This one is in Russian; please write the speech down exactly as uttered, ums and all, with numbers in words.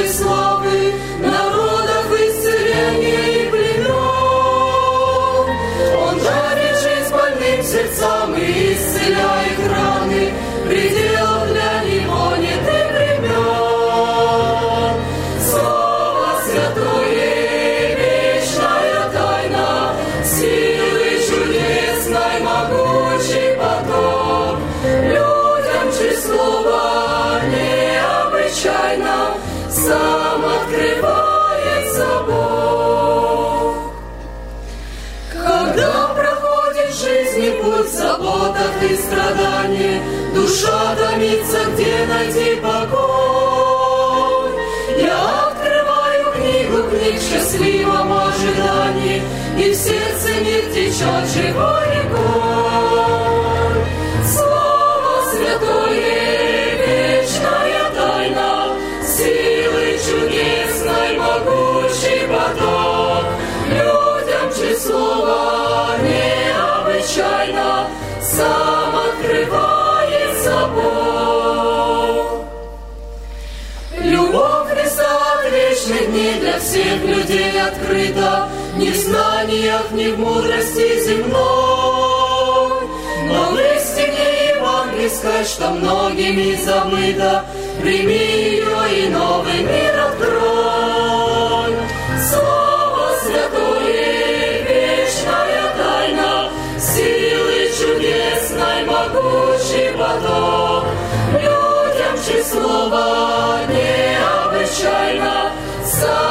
Божьей славы, народов исцеления и племен. Он дарит жизнь больным сердцам и исцеляет раны, пределов для него нет и времен. Слово святое, вечная тайна, силы чудесной, могучий поток. Людям чьи слова необычайно сам открывается Бог. Когда проходит в жизни путь в заботах и страданиях, душа томится, где найти покой. Я открываю книгу книг в счастливом ожидании, и в сердце мир течет живой рекой. Слово святое, вечная тайна, силы чудесной, могучий поток. Людям, чьи слова необычайно сам открывается Бог. Любовь Христа от вечных дней для всех людей открыта, ни в знаниях, ни в мудрости земной, но в истине евангельской, что многими забыта, прими ее и новый мир открой. Слово святое, вечная тайна, силы чудесной, могучий поток. Людям, чьи слова необычайно сам